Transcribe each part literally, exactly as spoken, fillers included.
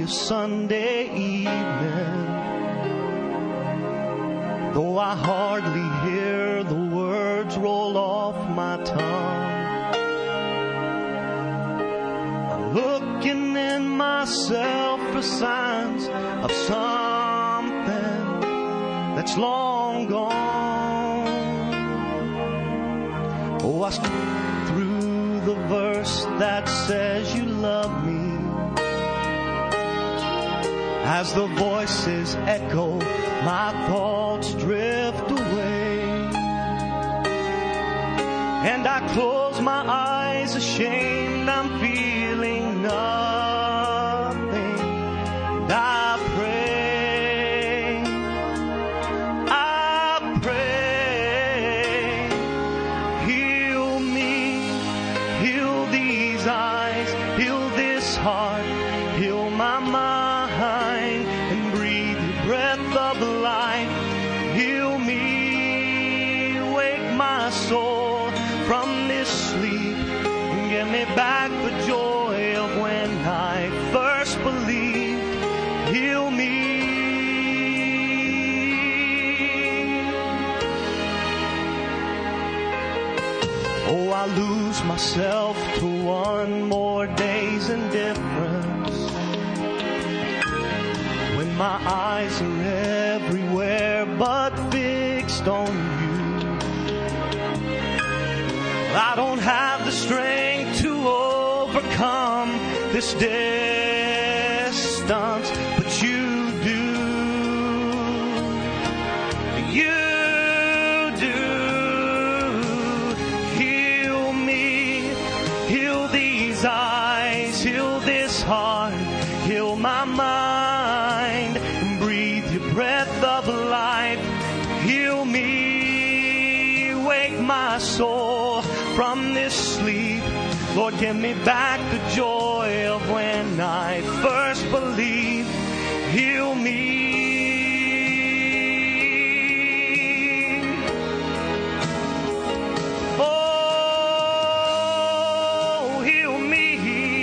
a Sunday evening, though I hardly hear the words roll off my tongue. I'm looking in myself for signs of something that's long gone. Oh, I skip through the verse that says you love me, as the voices echo, my thoughts drift away, and I close my eyes ashamed, I'm feeling nothing, and I pray, I pray, heal me, heal these eyes, heal this heart, heal my mind, soul from this sleep, and give me back the joy of when I first believed. Heal me. Oh, I lose myself to one more day's indifference, when my eyes are everywhere but fixed on you. I don't have the strength to overcome this distance, but you do. You do. Heal me, heal these eyes, heal this heart, heal my mind, and breathe your breath of life. Heal me, wake my soul from this sleep. Lord, give me back the joy of when I first believed. Heal me. Oh, heal me.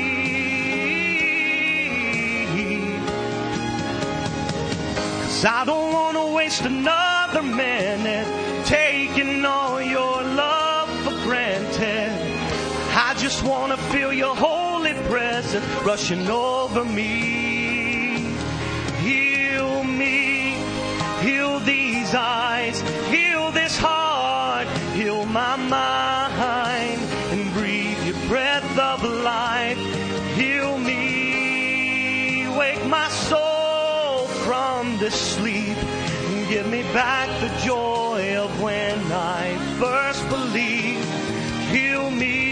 'Cause I don't want to waste another minute taking all your love for granted. I just want to feel your holy presence rushing over me. Heal me, heal these eyes, heal this heart, heal my mind, and breathe your breath of life. Heal me, wake my soul from this sleep, and give me back the joy of when I first believed. Heal me.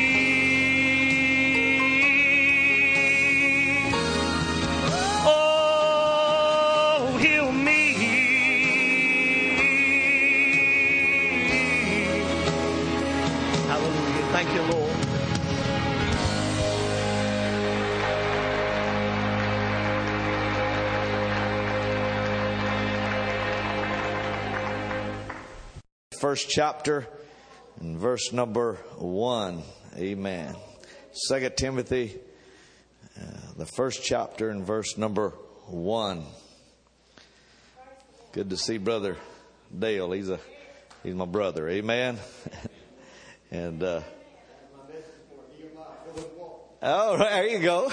Oh, heal me. Hallelujah. Thank you, Lord. First chapter and verse number one. Amen. Second Timothy, uh, the first chapter and verse number one. Good to see Brother Dale. He's a he's my brother. Amen. and uh, oh, there you go.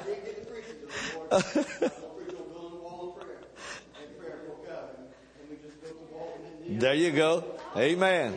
There you go. Amen.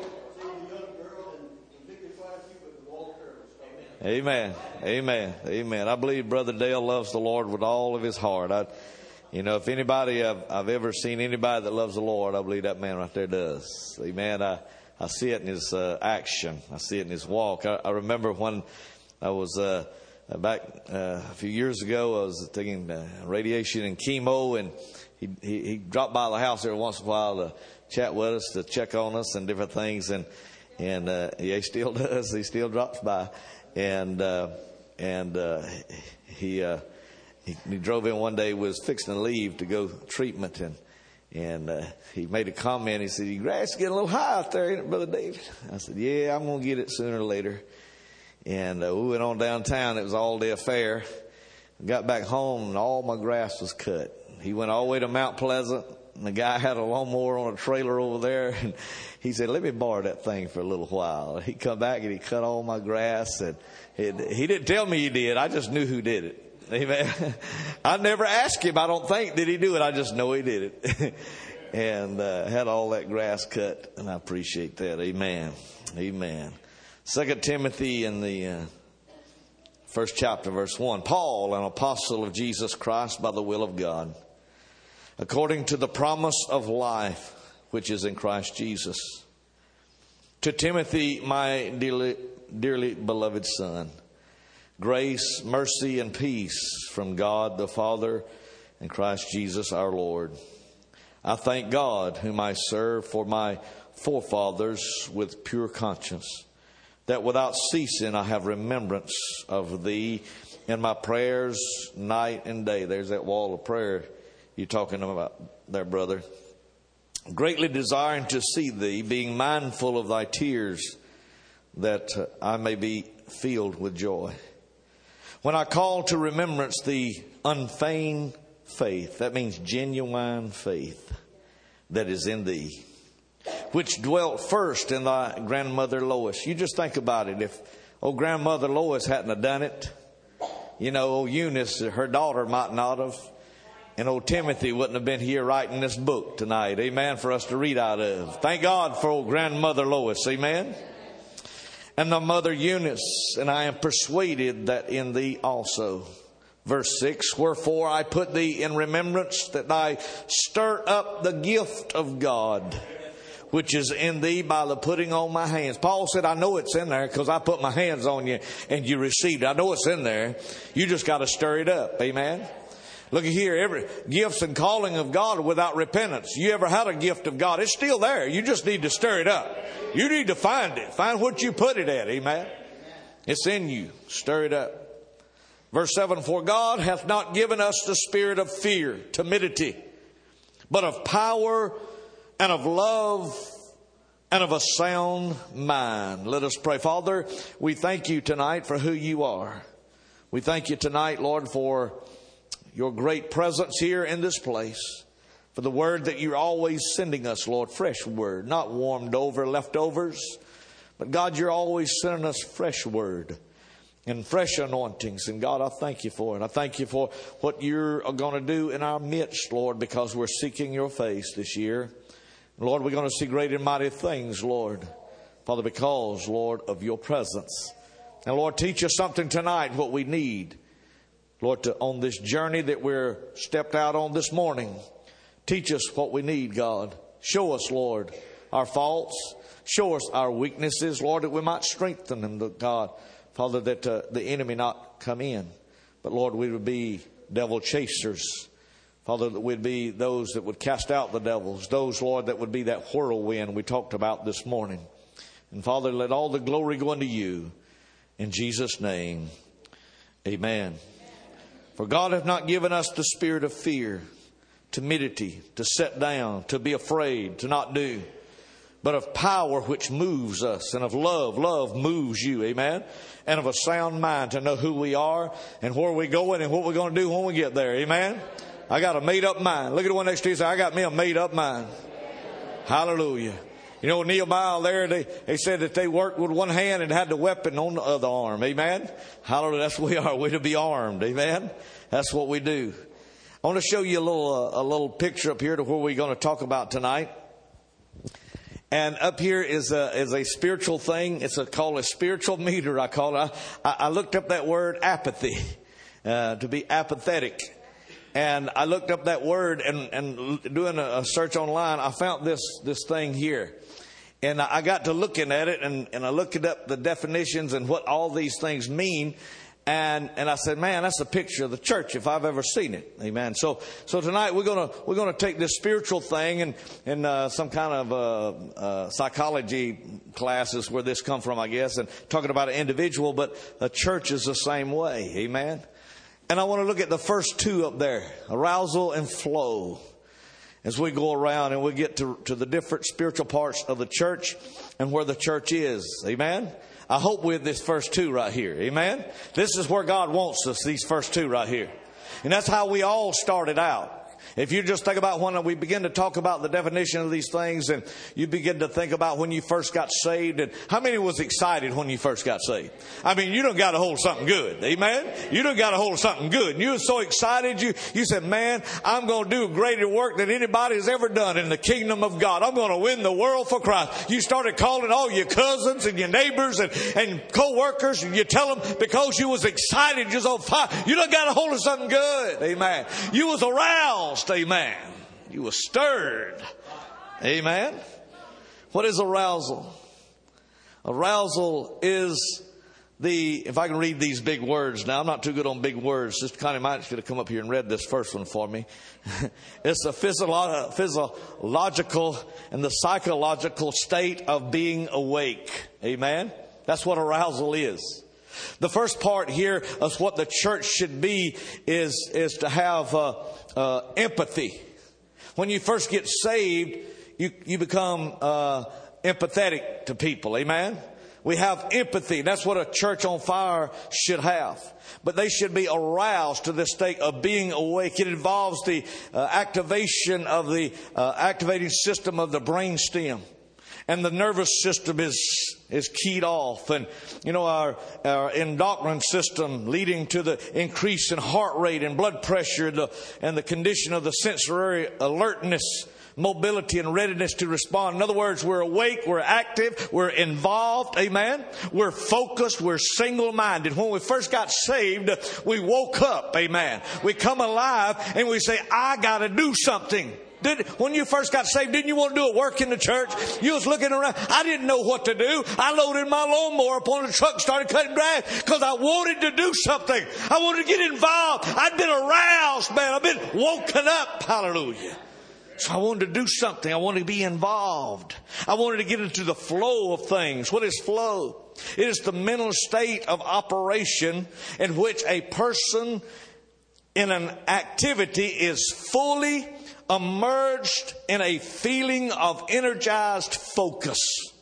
Amen. Amen. Amen. I believe Brother Dale loves the Lord with all of his heart. I, you know, if anybody I've, I've ever seen anybody that loves the Lord, I believe that man right there does. Amen. I, I see it in his uh, action. I see it in his walk. I, I remember when I was uh, back uh, a few years ago, I was taking uh, radiation and chemo, and he, he he dropped by the house every once in a while to chat with us, to check on us and different things, and and uh, yeah, he still does. He still drops by. And uh, and uh, he, uh, he he drove in one day, was fixing to leave to go treatment, and and uh, he made a comment. He said, "Your grass is getting a little high out there, ain't it, Brother David?" I said, "Yeah, I'm gonna get it sooner or later." And uh, we went on downtown. It was all day affair. Got back home and all my grass was cut. He went all the way to Mount Pleasant, and the guy had a lawnmower on a trailer over there, and he said, let me borrow that thing for a little while. He come back and he cut all my grass, and it, he didn't tell me he did. I just knew who did it. Amen. I never asked him. I don't think, did he do it? I just know he did it. And uh, had all that grass cut, and I appreciate that. Amen. Amen. Second Timothy in the uh, first chapter, verse one. Paul, an apostle of Jesus Christ by the will of God, according to the promise of life which is in Christ Jesus. To Timothy, my dearly, dearly beloved son, grace, mercy, and peace from God the Father and Christ Jesus our Lord. I thank God, whom I serve for my forefathers with pure conscience, that without ceasing I have remembrance of thee in my prayers night and day. There's that wall of prayer you're talking about there, brother. Greatly desiring to see thee, being mindful of thy tears, that I may be filled with joy. When I call to remembrance the unfeigned faith, that means genuine faith, that is in thee, which dwelt first in thy grandmother Lois. You just think about it. If old grandmother Lois hadn't have done it, you know, old Eunice, her daughter, might not have. And old Timothy wouldn't have been here writing this book tonight. Amen. For us to read out of. Thank God for old grandmother Lois. Amen. And the mother Eunice. And I am persuaded that in thee also. Verse six, wherefore I put thee in remembrance that I stir up the gift of God, which is in thee by the putting on my hands. Paul said, I know it's in there because I put my hands on you and you received it. I know it's in there. You just got to stir it up. Amen. Look at here, every gifts and calling of God without repentance. You ever had a gift of God? It's still there. You just need to stir it up. You need to find it. Find what you put it at. Amen. It's in you. Stir it up. Verse seven, for God hath not given us the spirit of fear, timidity, but of power and of love and of a sound mind. Let us pray. Father, we thank you tonight for who you are. We thank you tonight, Lord, for your great presence here in this place, for the word that you're always sending us, Lord, fresh word, not warmed over leftovers, but God, you're always sending us fresh word and fresh anointings. And God, I thank you for it. I thank you for what you're going to do in our midst, Lord, because we're seeking your face this year. Lord, we're going to see great and mighty things, Lord, Father, because, Lord, of your presence. And Lord, teach us something tonight, what we need, Lord, to, on this journey that we're stepped out on this morning. Teach us what we need, God. Show us, Lord, our faults. Show us our weaknesses, Lord, that we might strengthen them, God. Father, that uh, the enemy not come in. But Lord, we would be devil chasers. Father, that we'd be those that would cast out the devils. Those, Lord, that would be that whirlwind we talked about this morning. And Father, let all the glory go unto you. In Jesus' name, amen. For God hath not given us the spirit of fear, timidity, to sit down, to be afraid, to not do, but of power which moves us, and of love. Love moves you, amen. And of a sound mind, to know who we are and where we're going and what we're going to do when we get there, amen. I got a made up mind. Look at the one next to you and say, I got me a made up mind. Hallelujah. You know, Nehemiah there, they, they said that they worked with one hand and had the weapon on the other arm. Amen. Hallelujah. That's what we are. We're to be armed. Amen. That's what we do. I want to show you a little, uh, a little picture up here to where we're going to talk about tonight. And up here is a, is a spiritual thing. It's a, called a spiritual meter, I call it. I, I looked up that word apathy, uh, to be apathetic. And I looked up that word and, and doing a, a search online, I found this, this thing here. And I got to looking at it and, and I looked up the definitions and what all these things mean. And, and I said, man, that's a picture of the church if I've ever seen it. Amen. So, so tonight we're going to, we're going to take this spiritual thing and, and, uh, some kind of, uh, uh, psychology classes where this come from, I guess, and talking about an individual, but a church is the same way. Amen. And I want to look at the first two up there, arousal and flow, as we go around and we get to, to the different spiritual parts of the church and where the church is. Amen. I hope with this first two right here. Amen. This is where God wants us, these first two right here. And that's how we all started out. If you just think about when we begin to talk about the definition of these things, and you begin to think about when you first got saved, and how many was excited when you first got saved? I mean, you done got a hold of something good. Amen. You done got a hold of something good. And you were so excited. You, you said, man, I'm going to do greater work than anybody has ever done in the kingdom of God. I'm going to win the world for Christ. You started calling all your cousins and your neighbors and, and co-workers, and you tell them because you was excited, you was on fire. You done got a hold of something good. Amen. You was aroused. Amen. You were stirred. Amen. What is arousal? Arousal is the, if I can read these big words now, I'm not too good on big words. Sister Connie might should have come up here and read this first one for me. It's the physiolo- physiological and the psychological state of being awake. Amen. That's what arousal is. The first part here of what the church should be is, is to have uh, uh, empathy. When you first get saved, you, you become uh, empathetic to people. Amen. We have empathy. That's what a church on fire should have. But they should be aroused to this state of being awake. It involves the uh, activation of the uh, activating system of the brain stem. And the nervous system is is keyed off. And, you know, our, our endocrine system leading to the increase in heart rate and blood pressure the, and the condition of the sensory alertness, mobility, and readiness to respond. In other words, we're awake, we're active, we're involved. Amen. We're focused, we're single-minded. When we first got saved, we woke up. Amen. We come alive and we say, I got to do something. Did, when you first got saved, didn't you want to do a work in the church? You was looking around. I didn't know what to do. I loaded my lawnmower up on the truck, started cutting grass because I wanted to do something. I wanted to get involved. I'd been aroused, man. I've been woken up. Hallelujah. So I wanted to do something. I wanted to be involved. I wanted to get into the flow of things. What is flow? It is the mental state of operation in which a person in an activity is fully immersed in a feeling of energized focus.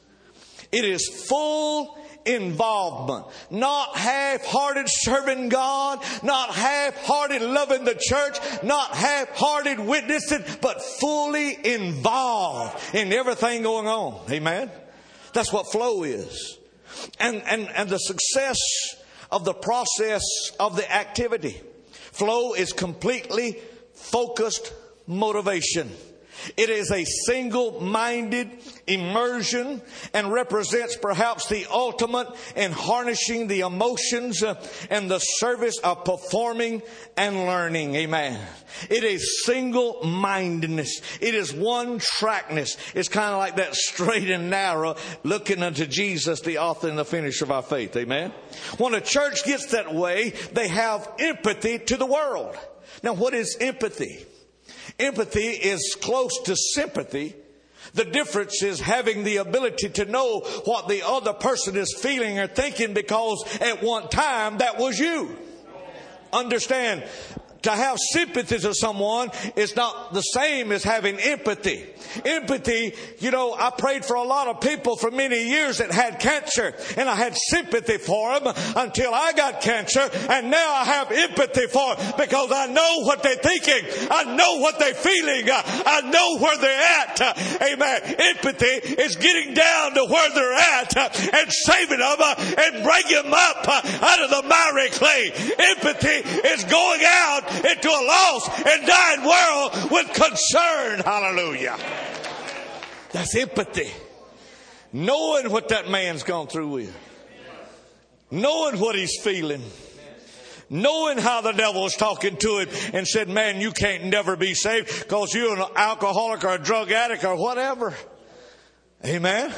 It is full involvement, not half-hearted serving God, not half-hearted loving the church, not half-hearted witnessing, but fully involved in everything going on. Amen. That's what flow is. And, and, and the success of the process of the activity. Flow is completely focused motivation. It is a single-minded immersion and represents perhaps the ultimate in harnessing the emotions uh, and the service of performing and learning. Amen. It is single-mindedness. It is one-trackness. It's kind of like that straight and narrow looking unto Jesus, the author and the finisher of our faith. Amen. When a church gets that way, they have empathy to the world. Now, what is empathy? Empathy is close to sympathy. The difference is having the ability to know what the other person is feeling or thinking because at one time that was you. Understand, to have sympathy to someone is not the same as having empathy. Empathy, you know, I prayed for a lot of people for many years that had cancer, and I had sympathy for them until I got cancer, and now I have empathy for them because I know what they're thinking. I know what they're feeling. I know where they're at. Amen. Empathy is getting down to where they're at and saving them and bringing them up out of the miry clay. Empathy is going out into a lost and dying world with concern. Hallelujah. That's empathy. Knowing what that man's gone through with. Knowing what he's feeling. Knowing how the devil was talking to him and said, man, you can't never be saved because you're an alcoholic or a drug addict or whatever. Amen.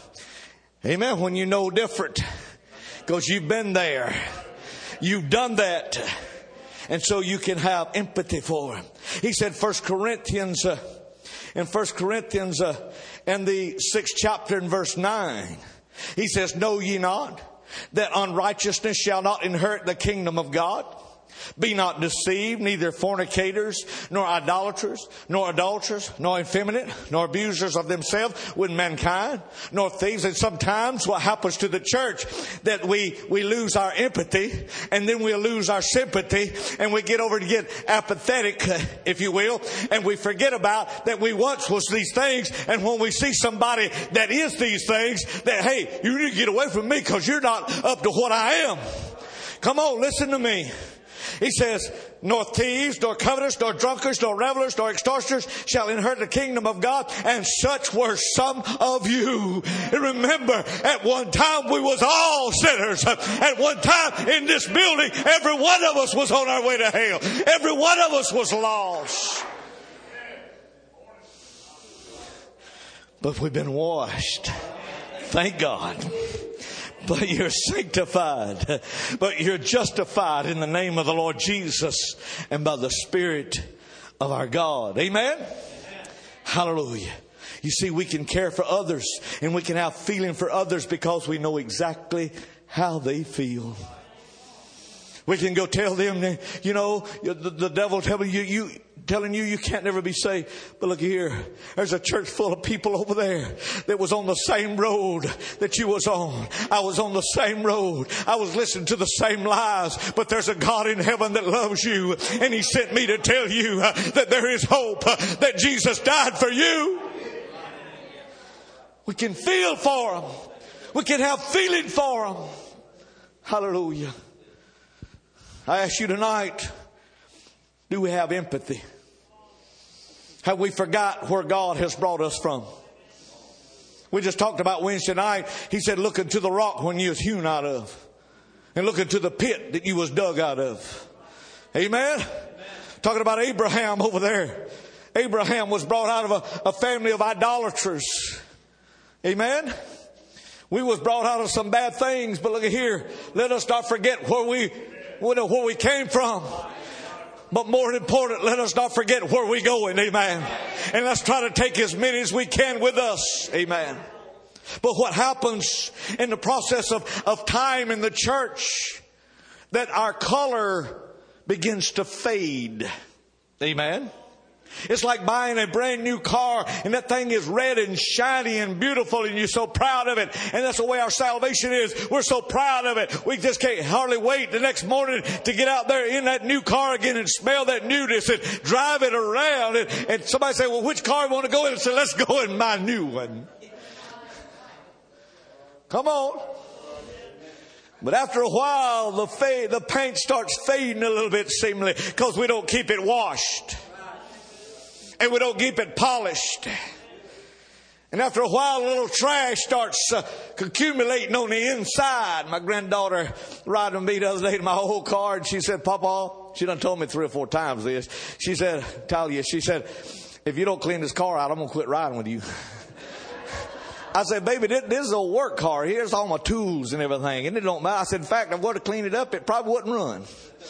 Amen. When you know different because you've been there. You've done that. And so you can have empathy for him. He said, First Corinthians, uh, in First Corinthians, uh, in the sixth chapter in verse nine, he says, know ye not that unrighteousness shall not inherit the kingdom of God? Be not deceived, neither fornicators, nor idolaters, nor adulterers, nor effeminate, nor abusers of themselves with mankind, nor thieves. And sometimes what happens to the church, that we, we lose our empathy, and then we'll lose our sympathy, and we get over to get apathetic, if you will, and we forget about that we once was these things, and when we see somebody that is these things, that, hey, you need to get away from me because you're not up to what I am. Come on, listen to me. He says, nor thieves, nor covetous, nor drunkards, nor revelers, nor extortioners shall inherit the kingdom of God. And such were some of you. And remember, at one time we was all sinners. At one time in this building, every one of us was on our way to hell. Every one of us was lost. But we've been washed. Thank God. But you're sanctified. But you're justified in the name of the Lord Jesus and by the Spirit of our God. Amen? Amen. Hallelujah. You see, we can care for others and we can have feeling for others because we know exactly how they feel. We can go tell them, you know, the, the devil telling you, you, telling you you can't never be saved. But look here, there's a church full of people over there that was on the same road that you was on. I was on the same road. I was listening to the same lies. But there's a God in heaven that loves you. And He sent me to tell you uh, that there is hope, uh, that Jesus died for you. We can feel for them. We can have feeling for them. Hallelujah. I ask you tonight, do we have empathy? Have we forgot where God has brought us from? We just talked about Wednesday night. He said, look into the rock when you was hewn out of. And look into the pit that you was dug out of. Amen? Amen. Talking about Abraham over there. Abraham was brought out of a, a family of idolaters. Amen? We was brought out of some bad things. But look at here. Let us not forget where we... where we came from. But more important, let us not forget where we're going. Amen. And let's try to take as many as we can with us. Amen. But what happens in the process of, of time in the church, that our color begins to fade. Amen. It's like buying a brand new car and that thing is red and shiny and beautiful and you're so proud of it. And that's the way our salvation is. We're so proud of it. We just can't hardly wait the next morning to get out there in that new car again and smell that newness and drive it around. And, and somebody say, well, which car you want to go in? And say, let's go in my new one. Come on. But after a while, the fade, the paint starts fading a little bit seemingly because we don't keep it washed. And we don't keep it polished. And after a while, a little trash starts uh, accumulating on the inside. My granddaughter riding with me the other day in my old car, and she said, Papa, she done told me three or four times this. She said, Talia, she said, if you don't clean this car out, I'm going to quit riding with you. I said, baby, this, this is a work car. Here's all my tools and everything. And it don't matter. I said, in fact, if I were to clean it up, it probably wouldn't run.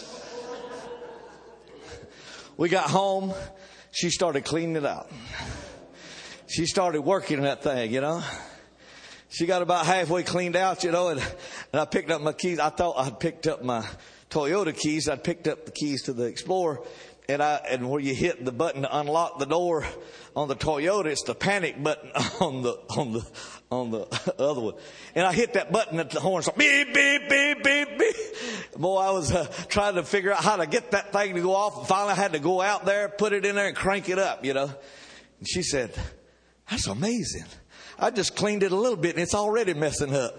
We got home. She started cleaning it out. She started working that thing, you know. She got about halfway cleaned out, you know, and, and I picked up my keys. I thought I'd picked up my Toyota keys. I'd picked up the keys to the Explorer. And I, and where you hit the button to unlock the door on the Toyota, it's the panic button on the, on the, on the other one. And I hit that button at the horn, so beep, beep, beep, beep, beep. Boy, I was uh, trying to figure out how to get that thing to go off. And finally I had to go out there, put it in there and crank it up, you know. And she said, that's amazing. I just cleaned it a little bit and it's already messing up.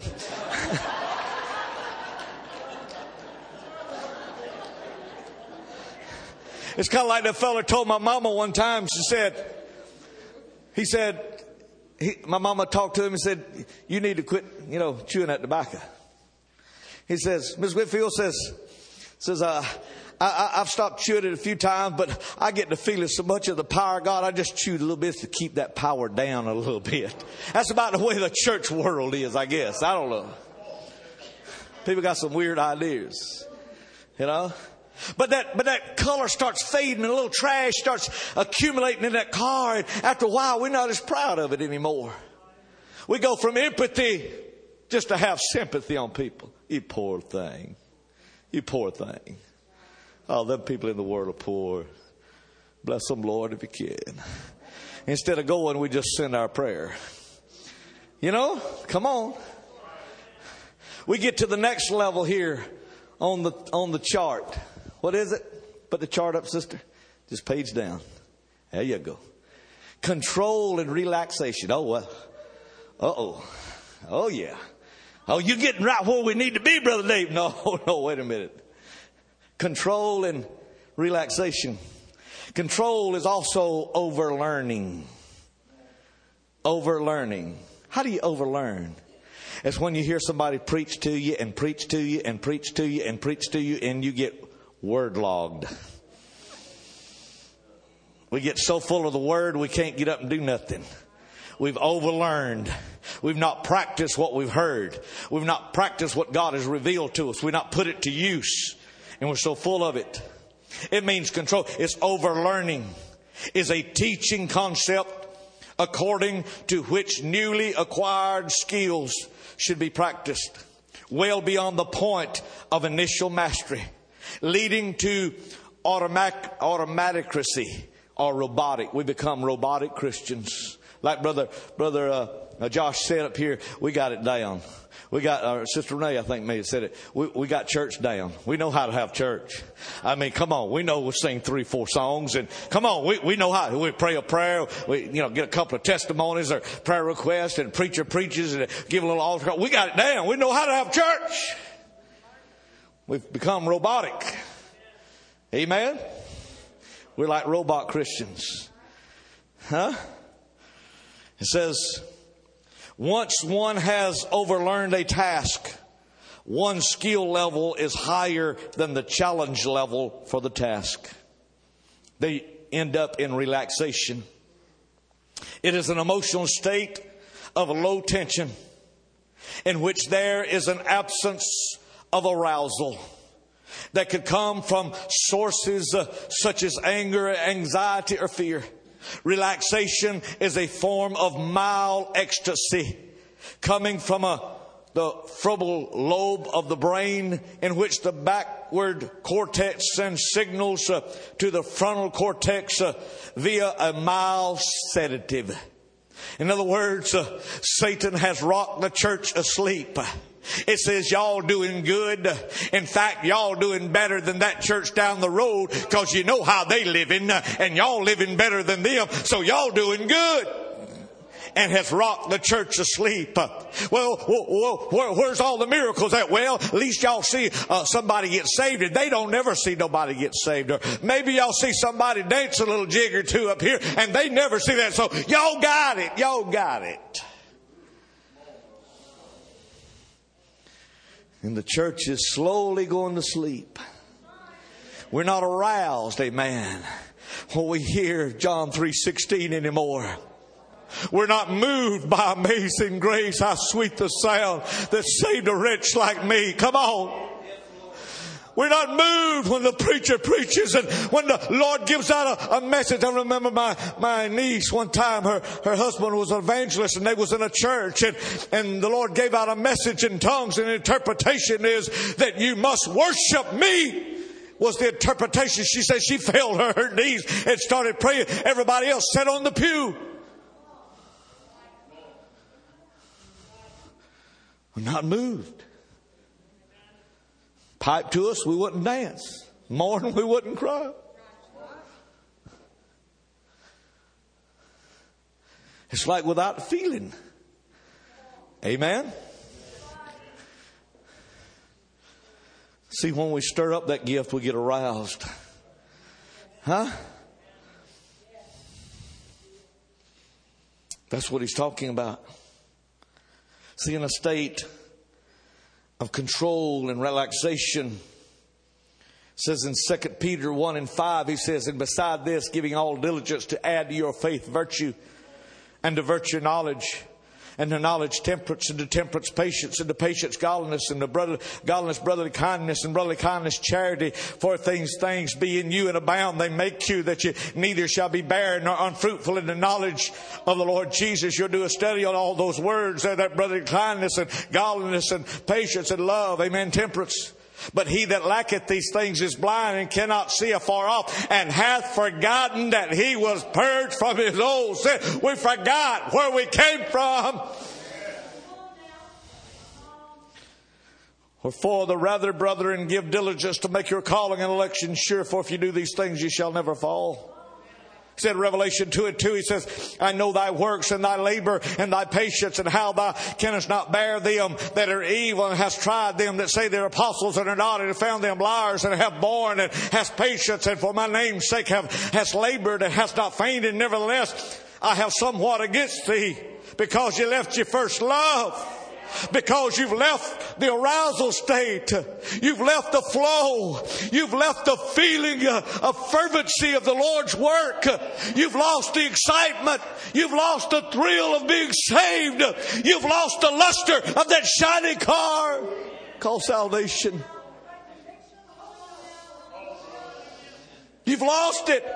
It's kind of like that fella told my mama one time. She said, he said, he, my mama talked to him and said, you need to quit, you know, chewing that tobacco. He says, Miss Whitfield says, says, uh, I, I, I've stopped chewing it a few times, but I get the feeling so much of the power of God. I just chewed a little bit to keep that power down a little bit. That's about the way the church world is, I guess. I don't know. People got some weird ideas, you know. But that, but that color starts fading and a little trash starts accumulating in that car. And after a while, we're not as proud of it anymore. We go from empathy just to have sympathy on people. You poor thing. You poor thing. Oh, them people in the world are poor. Bless them, Lord, if you can. Instead of going, we just send our prayer. You know, come on. We get to the next level here on the on the chart. What is it? Put the chart up, sister. Just page down. There you go. Control and relaxation. Oh, well. Uh-oh. Oh, yeah. Oh, you're getting right where we need to be, Brother Dave. No, no, wait a minute. Control and relaxation. Control is also overlearning. Overlearning. How do you overlearn? It's when you hear somebody preach to you and preach to you and preach to you and preach to you and you get word logged. We get so full of the word we can't get up and do nothing. We've overlearned. We've not practiced what we've heard. We've not practiced what God has revealed to us. We've not put it to use. And we're so full of it. It means control. It's overlearning. Is a teaching concept according to which newly acquired skills should be practiced well beyond the point of initial mastery, leading to automatic, automaticracy or robotic. We become robotic Christians. Like brother, brother uh, Josh said up here, we got it down. We got, our Sister Renee, I think, may have said it. We, we got church down. We know how to have church. I mean, come on. We know we'll sing three, four songs, and come on. We, we know how. We pray a prayer. We, you know, get a couple of testimonies or prayer requests, and preacher preaches and give a little altar. We got it down. We know how to have church. We've become robotic. Amen. We're like robot Christians. Huh? It says, once one has overlearned a task, one's skill level is higher than the challenge level for the task. They end up in relaxation. It is an emotional state of low tension in which there is an absence of arousal that could come from sources uh, such as anger, anxiety, or fear. Relaxation is a form of mild ecstasy coming from a, the frontal lobe of the brain, in which the backward cortex sends signals uh, to the frontal cortex uh, via a mild sedative. In other words, uh, Satan has rocked the church asleep. It says y'all doing good. In fact, y'all doing better than that church down the road, because you know how they living, and y'all living better than them. So y'all doing good. And has rocked the church asleep. Well, well, well, where's all the miracles at? Well, at least y'all see uh, somebody get saved, and they don't never see nobody get saved. Or maybe y'all see somebody dance a little jig or two up here, and they never see that. So y'all got it. Y'all got it. And the church is slowly going to sleep. We're not aroused, amen, when we hear John three sixteen anymore. We're not moved by amazing grace, how sweet the sound that saved a wretch like me. Come on. We're not moved when the preacher preaches and when the Lord gives out a, a message. I remember my, my niece one time, her, her husband was an evangelist, and they was in a church, and, and the Lord gave out a message in tongues, and the interpretation is that you must worship me. Was the interpretation. She said she fell on her knees and started praying. Everybody else sat on the pew. We're not moved. Pipe to us, we wouldn't dance. Mourn, we wouldn't cry. It's like without feeling. Amen. See, when we stir up that gift, we get aroused. Huh? That's what he's talking about. See, in a state of control and relaxation, it says in Second Peter one and five, he says, and beside this, giving all diligence to add to your faith virtue, and to virtue knowledge, and to knowledge temperance, and to temperance patience, and to patience godliness, and to brother, godliness brotherly kindness, and brotherly kindness charity. For if things things be in you and abound, they make you that you neither shall be barren nor unfruitful in the knowledge of the Lord Jesus. You'll do a study on all those words there, that brotherly kindness and godliness and patience and love. Amen. Temperance. But he that lacketh these things is blind and cannot see afar off, and hath forgotten that he was purged from his old sin. We forgot where we came from. Wherefore the rather, brethren, give diligence to make your calling and election sure, for if you do these things, you shall never fall. He said in Revelation two and two, he says, I know thy works and thy labor and thy patience, and how thou canst not bear them that are evil, and hast tried them that say they're apostles and are not, and have found them liars, and have borne and hast patience, and for my name's sake have hast labored and hast not fainted. Nevertheless, I have somewhat against thee, because you left your first love. Because you've left the arousal state. You've left the flow. You've left the feeling of fervency of the Lord's work. You've lost the excitement. You've lost the thrill of being saved. You've lost the luster of that shiny car called salvation. You've lost it.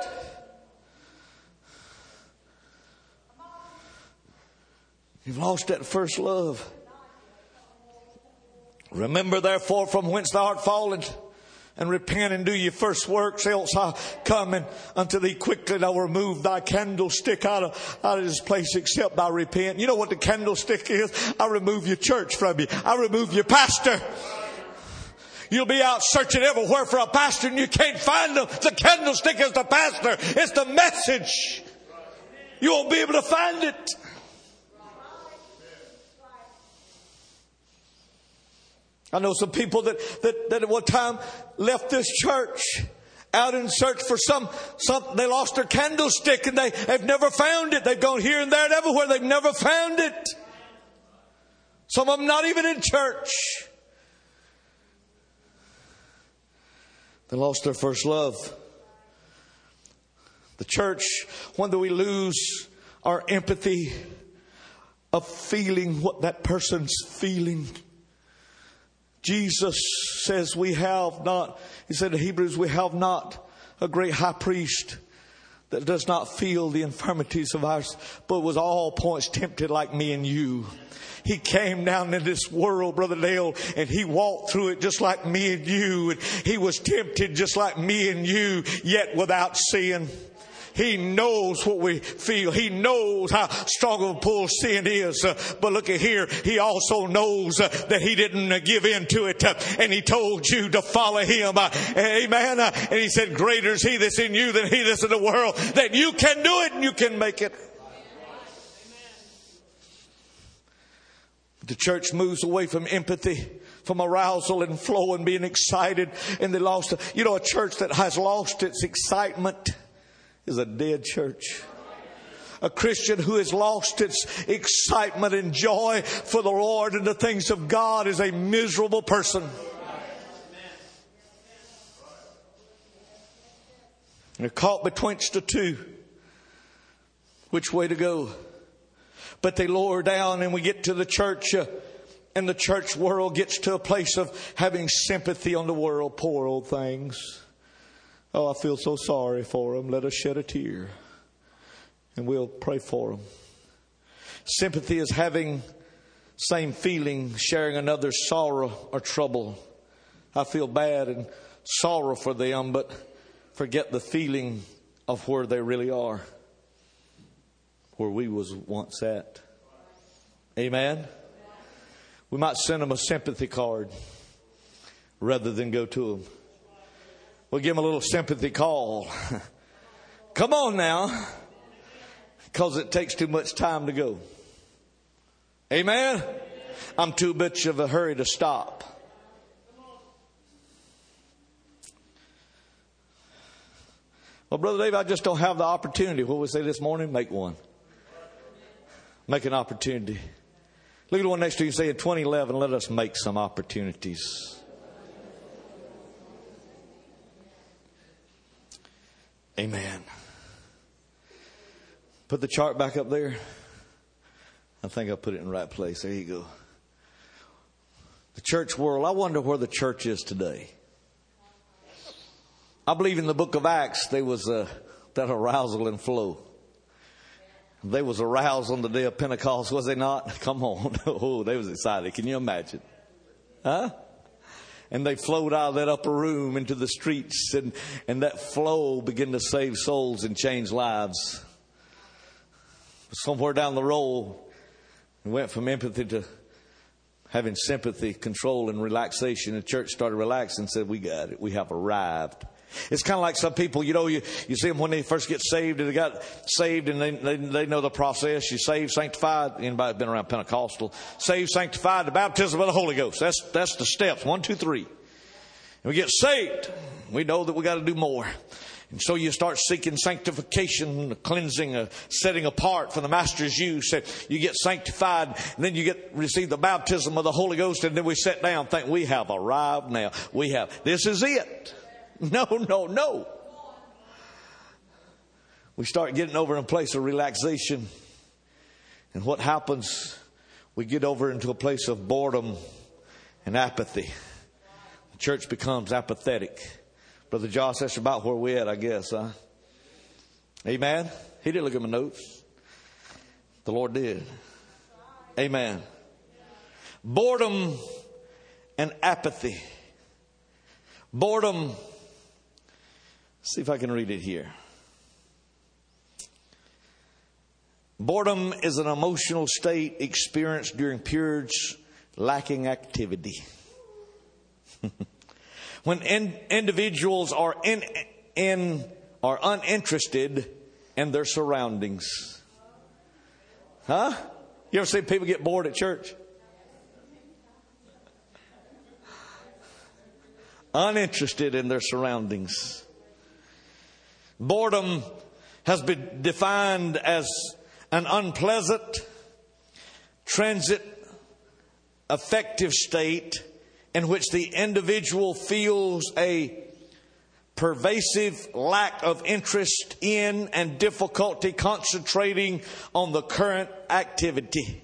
You've lost that first love. Remember therefore from whence thou art fallen, and repent and do your first works, else I'll come and unto thee quickly, and I'll remove thy candlestick out of, out of this place, except thou repent. You know what the candlestick is? I remove your church from you. I remove your pastor. You'll be out searching everywhere for a pastor and you can't find them. The candlestick is the pastor. It's the message. You won't be able to find it. I know some people that, that, that at one time left this church out in search for some, some, they lost their candlestick and they, they've never found it. They've gone here and there and everywhere. They've never found it. Some of them not even in church. They lost their first love. The church, when do we lose our empathy of feeling what that person's feeling? Jesus says we have not, he said to Hebrews, we have not a great high priest that does not feel the infirmities of ours, but was all points tempted like me and you. He came down in this world, Brother Dale, and he walked through it just like me and you. And he was tempted just like me and you, yet without sin. He knows what we feel. He knows how strong of a pull sin is. Uh, but look at here. He also knows uh, that he didn't uh, give in to it. Uh, and he told you to follow him. Uh, amen. Uh, and he said, greater is he that's in you than he that's in the world. That you can do it and you can make it. The church moves away from empathy, from arousal and flow and being excited. And they lost, you know, a church that has lost its excitement is a dead church. A Christian who has lost its excitement and joy for the Lord and the things of God is a miserable person. They're caught betwixt the two. Which way to go? But they lower down and we get to the church uh, and the church world gets to a place of having sympathy on the world. Poor old things. Oh, I feel so sorry for them. Let us shed a tear. And we'll pray for them. Sympathy is having same feeling, sharing another's sorrow or trouble. I feel bad and sorrow for them, but forget the feeling of where they really are. Where we was once at. Amen? We might send them a sympathy card rather than go to them. We'll give them a little sympathy call. Come on now. Because it takes too much time to go. Amen? I'm too much of a hurry to stop. Well, Brother Dave, I just don't have the opportunity. What we say this morning? Make one. Make an opportunity. Look at the one next to you and say in twenty eleven, let us make some opportunities. Amen. Put the chart back up there. I think I put it in the right place. There you go. The church world. I wonder where the church is today. I believe in the book of Acts there was a, that arousal and flow. They was aroused on the day of Pentecost, was they not? Come on. Oh, they was excited. Can you imagine? Huh? And they flowed out of that upper room into the streets, and, and that flow began to save souls and change lives. Somewhere down the road, we went from empathy to having sympathy, control, and relaxation. The church started relaxing and said, we got it. We have arrived. It's kind of like some people, you know, you, you see them when they first get saved, and they got saved and they, they, they know the process. You saved, sanctified. Anybody been around Pentecostal? Saved, sanctified, the baptism of the Holy Ghost. That's, that's the steps. One, two, three. And we get saved. We know that we got to do more. And so you start seeking sanctification, cleansing, uh, setting apart for the Master's use. And you get sanctified, and then you get receive the baptism of the Holy Ghost, and then we sit down and think we have arrived now. We have. This is it. No, no, no. We start getting over in a place of relaxation. And what happens? We get over into a place of boredom and apathy. The church becomes apathetic. Brother Josh, that's about where we're at, I guess, huh? Amen? He didn't look at my notes. The Lord did. Amen. Boredom and apathy. Boredom. See if I can read it here. Boredom is an emotional state experienced during periods lacking activity. When in, individuals are in, in are uninterested in their surroundings. Huh? You ever see people get bored at church? Uninterested in their surroundings. Boredom has been defined as an unpleasant, transient, affective state in which the individual feels a pervasive lack of interest in and difficulty concentrating on the current activity.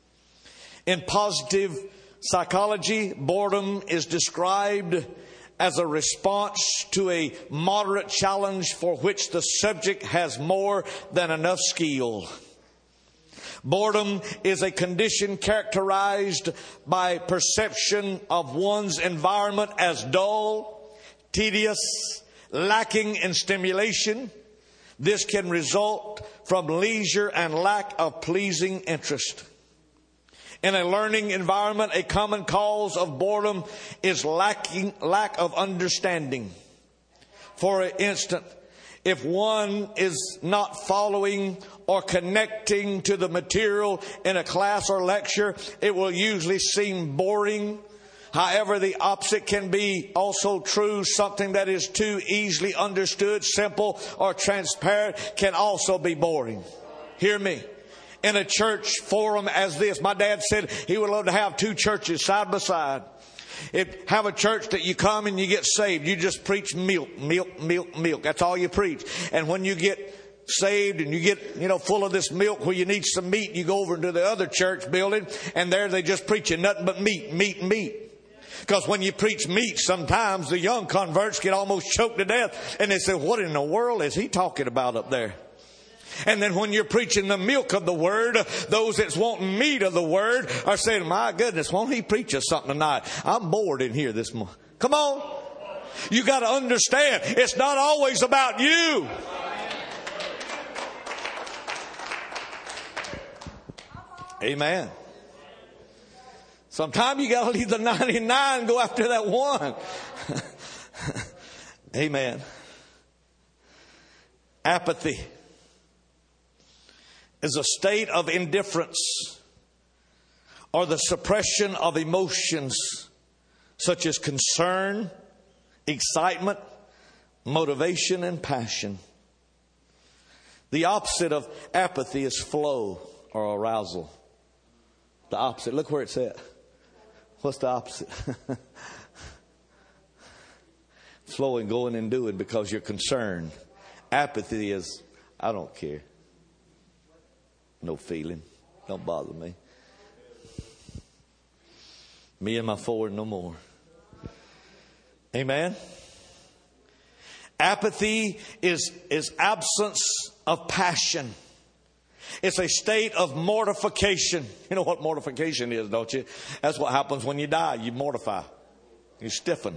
In positive psychology, boredom is described as a response to a moderate challenge for which the subject has more than enough skill. Boredom is a condition characterized by perception of one's environment as dull, tedious, lacking in stimulation. This can result from leisure and lack of pleasing interest. In a learning environment, a common cause of boredom is lacking lack of understanding. For instance, if one is not following or connecting to the material in a class or lecture, it will usually seem boring. However, the opposite can be also true. Something that is too easily understood, simple, or transparent can also be boring. Hear me. In a church forum as this, my dad said he would love to have two churches side by side. If have a church that you come and you get saved, you just preach milk, milk, milk, milk. That's all you preach. And when you get saved and you get, you know, full of this milk where you need some meat, you go over to the other church building, and there they just preaching nothing but meat, meat, meat. Because when you preach meat, sometimes the young converts get almost choked to death, and they say, what in the world is he talking about up there? And then when you're preaching the milk of the word, those that's wanting meat of the word are saying, my goodness, won't he preach us something tonight? I'm bored in here this morning. Come on. You got to understand, it's not always about you. Amen. Sometimes you got to leave the ninety-nine and go after that one. Amen. Apathy is a state of indifference or the suppression of emotions such as concern, excitement, motivation, and passion. The opposite of apathy is flow or arousal. The opposite. Look where it's at. What's the opposite? Flowing, going, and doing because you're concerned. Apathy is, I don't care. No feeling. Don't bother me. Me and my Ford no more. Amen. Apathy is, is absence of passion. It's a state of mortification. You know what mortification is, don't you? That's what happens when you die. You mortify. You stiffen.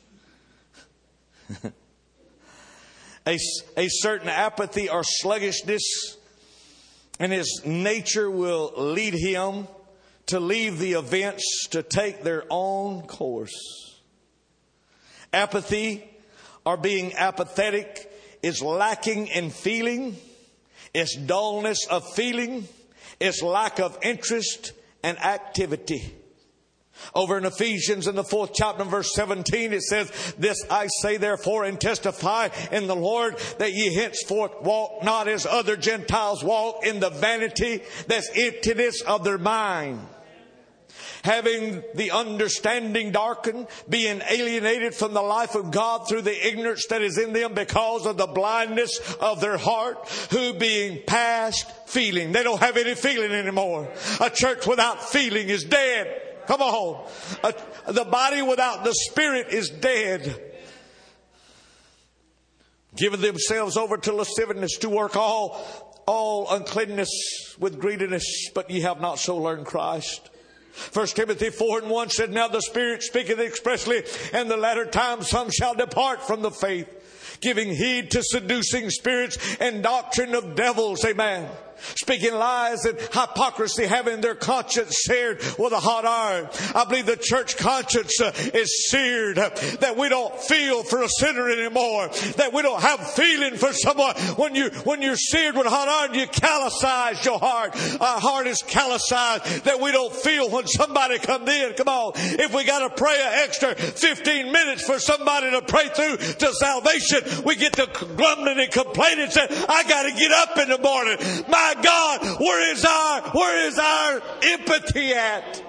a, a certain apathy or sluggishness in his nature will lead him to leave the events to take their own course. Apathy or being apathetic is lacking in feeling, it's dullness of feeling, it's lack of interest and activity. Over in Ephesians in the fourth chapter verse seventeen it says, "This I say therefore and testify in the Lord, that ye henceforth walk not as other Gentiles walk, in the vanity," that's emptiness of their mind. "Having the understanding darkened, being alienated from the life of God through the ignorance that is in them because of the blindness of their heart, who being past feeling." They don't have any feeling anymore. A church without feeling is dead. Come on. A, the body without the spirit is dead. "Giving themselves over to lasciviousness, to work all, all uncleanness with greediness, but ye have not so learned Christ." First Timothy four and one said, "Now the Spirit speaketh expressly, in the latter times some shall depart from the faith, giving heed to seducing spirits and doctrine of devils." Amen. "Speaking lies and hypocrisy, having their conscience seared with a hot iron." I believe the church conscience uh, is seared, uh, that we don't feel for a sinner anymore, that we don't have feeling for someone. When you when you're seared with a hot iron, you callicize your heart. Our heart is callicized, that we don't feel when somebody comes in. Come on, if we got to pray an extra fifteen minutes for somebody to pray through to salvation, we get to grumbling and complaining and say, "I got to get up in the morning." My My God, where is our, where is our empathy at?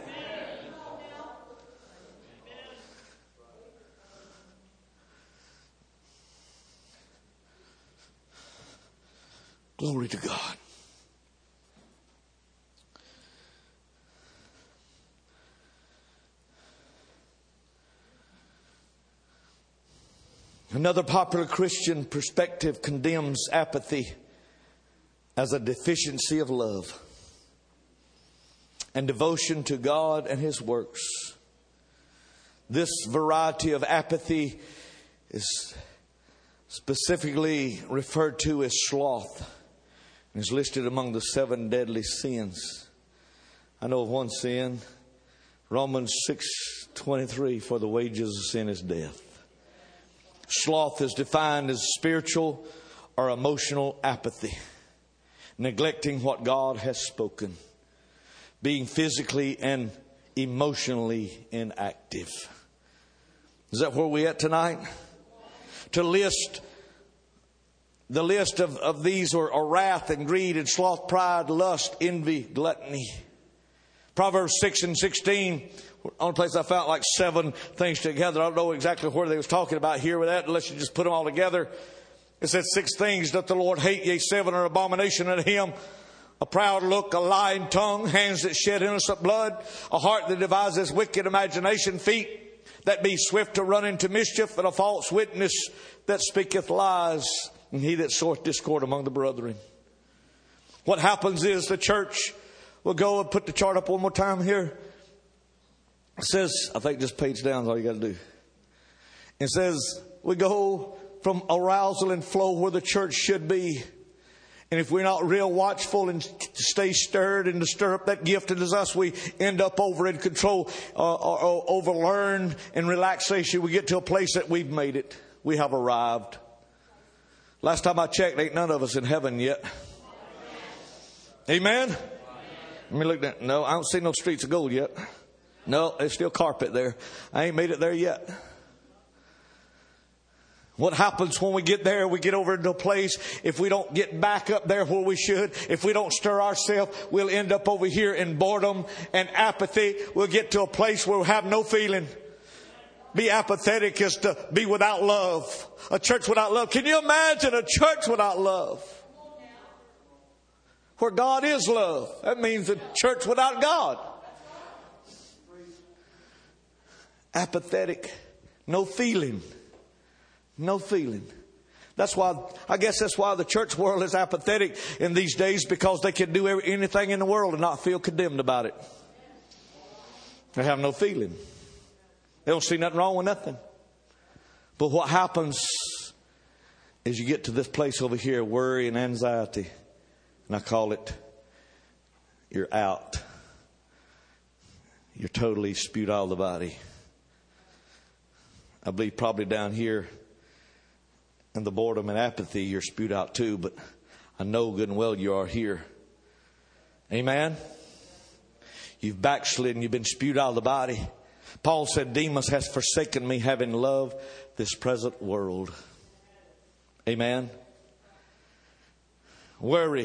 Glory to God. Another popular Christian perspective condemns apathy as a deficiency of love and devotion to God and His works. This variety of apathy is specifically referred to as sloth and is listed among the seven deadly sins. I know of one sin, Romans six twenty-three, "For the wages of sin is death." Sloth is defined as spiritual or emotional apathy, neglecting what God has spoken, being physically and emotionally inactive. Is that where we at tonight? To list the list of, of these are, are wrath and greed and sloth, pride, lust, envy, gluttony. Proverbs six and sixteen, only place I found like seven things together. I don't know exactly where they was talking about here with that, unless you just put them all together. It said, "Six things doth the Lord hate, yea, seven are abomination unto Him: a proud look, a lying tongue, hands that shed innocent blood, a heart that devises wicked imagination, feet that be swift to run into mischief, and a false witness that speaketh lies, and he that soweth discord among the brethren." What happens is the church will go and put the chart up one more time here. It says, I think just page down is all you got to do. It says, we go from arousal and flow where the church should be. And if we're not real watchful and stay stirred and to stir up that gift in us, we end up over in control, uh, or, or over learn and relaxation. We get to a place that we've made it. We have arrived. Last time I checked, ain't none of us in heaven yet. Amen? Let me look at, no, I don't see no streets of gold yet. No, there's still carpet there. I ain't made it there yet. What happens when we get there? We get over into a place. If we don't get back up there where we should, if we don't stir ourselves, we'll end up over here in boredom and apathy. We'll get to a place where we have no feeling. Be apathetic is to be without love. A church without love. Can you imagine a church without love? Where God is love. That means a church without God. Apathetic. No feeling. No feeling. That's why, I guess that's why the church world is apathetic in these days, because they can do anything in the world and not feel condemned about it. They have no feeling. They don't see nothing wrong with nothing. But what happens is you get to this place over here, worry and anxiety. And I call it, you're out. You're totally spewed out of the body. I believe probably down here in the boredom and apathy, you're spewed out too. But I know good and well you are here. Amen? You've backslidden. You've been spewed out of the body. Paul said, Demas has forsaken me, having loved this present world. Amen? Worry.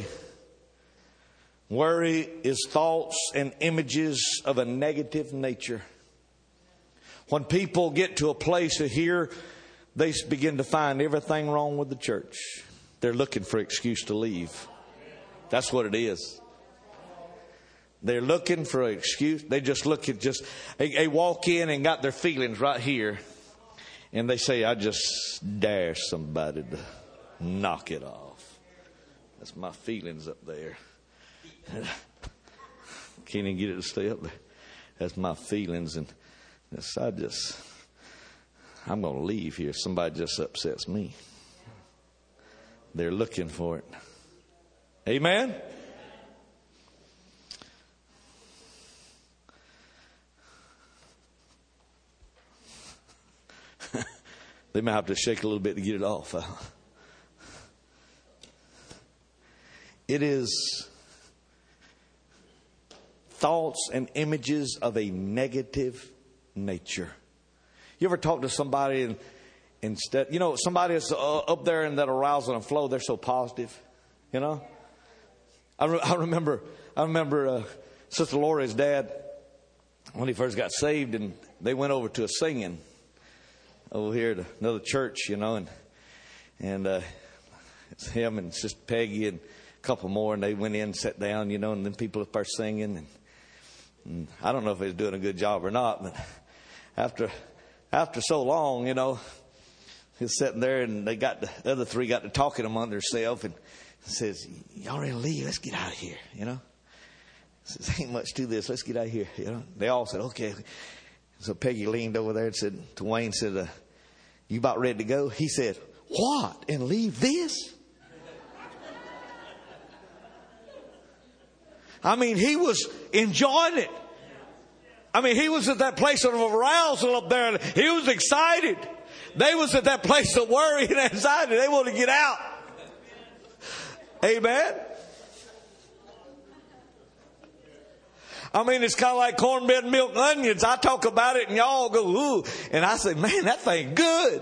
Worry is thoughts and images of a negative nature. When people get to a place of here, they begin to find everything wrong with the church. They're looking for an excuse to leave. That's what it is. They're looking for an excuse. They just look at just, they, they walk in and got their feelings right here. And they say, I just dare somebody to knock it off. That's my feelings up there. Can't even get it to stay up there. That's my feelings. And this, I just, I'm going to leave here. Somebody just upsets me. They're looking for it. Amen? They might have to shake a little bit to get it off. It is thoughts and images of a negative nature. You ever talk to somebody and instead, you know, somebody is uh, up there in that arousal and flow, they're so positive, you know. I, re- I remember, I remember uh, Sister Laura's dad, when he first got saved, and they went over to a singing over here to another church, you know, and and uh, it's him and Sister Peggy and a couple more, and they went in and sat down, you know, and then people up there singing, and, and I don't know if they was doing a good job or not, but after after so long, you know, he was sitting there, and they got the, the other three got to talking among themselves, and says, "Y'all ready to leave? Let's get out of here," you know. Says, "Ain't much to this. Let's get out of here," you know. They all said, "Okay." So Peggy leaned over there and said to Wayne, said, uh, "You about ready to go?" He said, "What? And leave this?" I mean, he was enjoying it. I mean, he was at that place of arousal up there, and he was excited. They was at that place of worry and anxiety. They wanted to get out. Amen. I mean, it's kind of like cornbread, milk, and onions. I talk about it and y'all go, ooh. And I say, man, that thing good.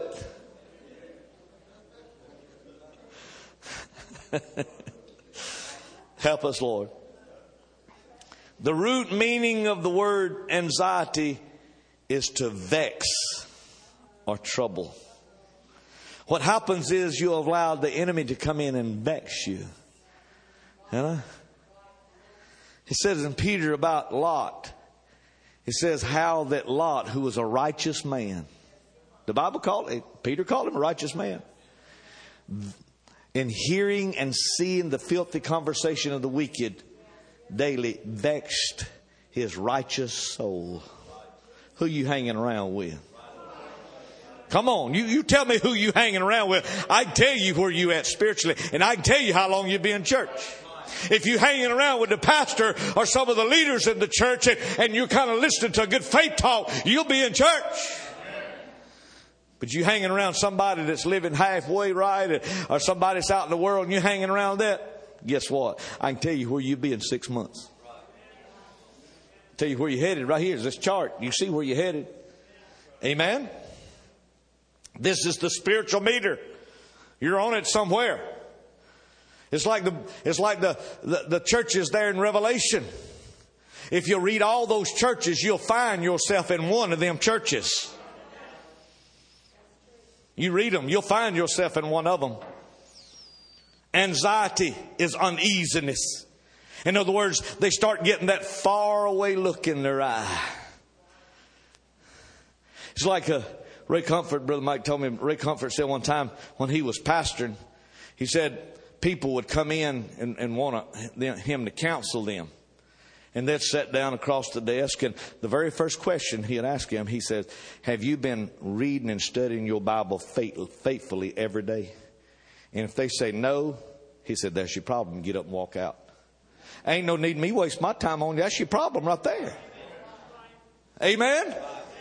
Help us, Lord. The root meaning of the word anxiety is to vex or trouble. What happens is you have allowed the enemy to come in and vex you. You know? It says in Peter about Lot, it says how that Lot, who was a righteous man, the Bible called it, Peter called him a righteous man, in hearing and seeing the filthy conversation of the wicked, daily vexed his righteous soul. Who you hanging around with? Come on, you, you tell me who you hanging around with. I can tell you where you at spiritually, and I can tell you how long you've been in church. If you're hanging around with the pastor or some of the leaders in the church, and, and you're kind of listening to a good faith talk, you'll be in church. But you hanging around somebody that's living halfway right, or somebody that's out in the world, and you're hanging around that, guess what? I can tell you where you'll be in six months. Tell you where you're headed. Right here is this chart. You see where you're headed. Amen. This is the spiritual meter. You're on it somewhere. It's like the it's like the, the, the churches there in Revelation. If you read all those churches, you'll find yourself in one of them churches. You read them, you'll find yourself in one of them. Anxiety is uneasiness. In other words, they start getting that far away look in their eye. It's like a Ray Comfort, Brother Mike told me, Ray Comfort said one time when he was pastoring, he said people would come in and, and want to, him to counsel them. And they'd sat down across the desk, and the very first question he had asked him, he said, have you been reading and studying your Bible faithfully every day? And if they say no, he said, that's your problem. Get up and walk out. Ain't no need me waste my time on you. That's your problem right there. Amen?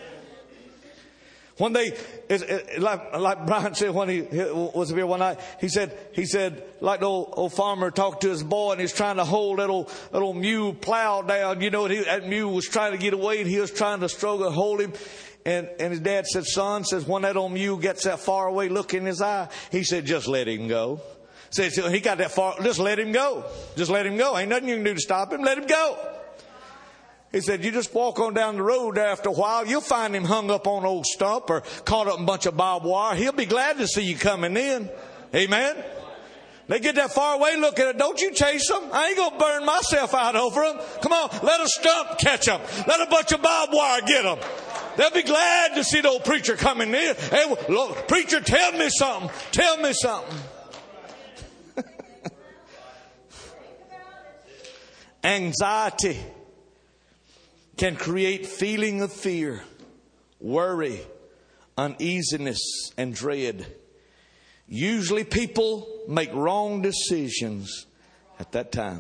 When they, like, like Brian said when he was here one night, he said, he said, like the old, old farmer talked to his boy and he's trying to hold that old, that old mule plow down. You know, he, that mule was trying to get away and he was trying to struggle to hold him. And, and his dad said, son, says, when that old mule gets that far away look in his eye, he said, just let him go. Says, he got that far, just let him go. Just let him go. Ain't nothing you can do to stop him. Let him go. He said, you just walk on down the road there after a while. You'll find him hung up on an old stump or caught up in a bunch of barbed wire. He'll be glad to see you coming in. Amen. They get that far away, look at it. Don't you chase them. I ain't going to burn myself out over them. Come on, let a stump catch them. Let a bunch of barbed wire get them. They'll be glad to see the old preacher coming in. Hey, look, preacher, tell me something. Tell me something. Anxiety can create feeling of fear, worry, uneasiness, and dread. Usually people make wrong decisions at that time.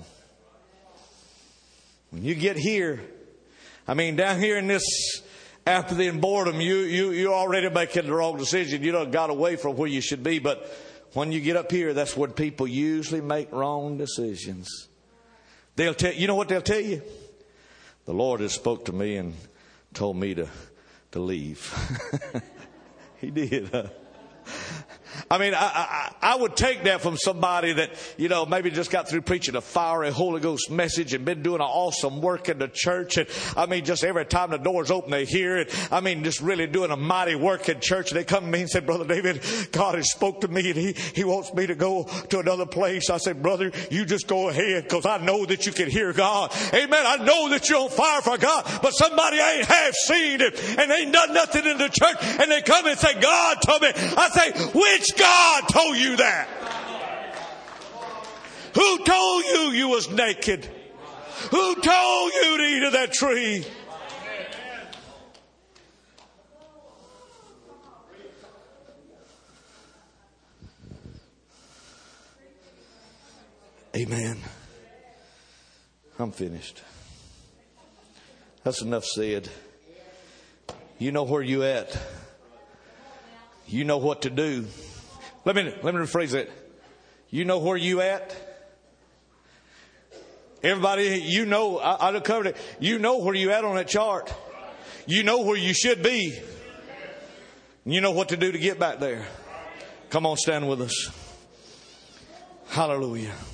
When you get here, I mean, down here in this apathy and boredom, you, you, you're already making the wrong decision. You done got away from where you should be. But when you get up here, that's when people usually make wrong decisions. They'll tell you know what they'll tell you? The Lord has spoke to me and told me to, to leave. He did. Huh? I mean, I, I, I would take that from somebody that, you know, maybe just got through preaching a fiery Holy Ghost message and been doing an awesome work in the church. And I mean, just every time the doors open, they hear it. I mean, just really doing a mighty work in church. And they come to me and said, Brother David, God has spoke to me and he, he wants me to go to another place. I said, brother, you just go ahead because I know that you can hear God. Amen. I know that you're on fire for God, but somebody ain't half seen it and ain't done nothing in the church. And they come and say, God told me. I say, which God told you that? Who told you you was naked? Who told you to eat of that tree? Amen. I'm finished. That's enough said. You know where you at. You know what to do. Let me, let me rephrase that. You know where you at? Everybody, you know, I, I covered it. You know where you at on that chart. You know where you should be. You know what to do to get back there. Come on, stand with us. Hallelujah.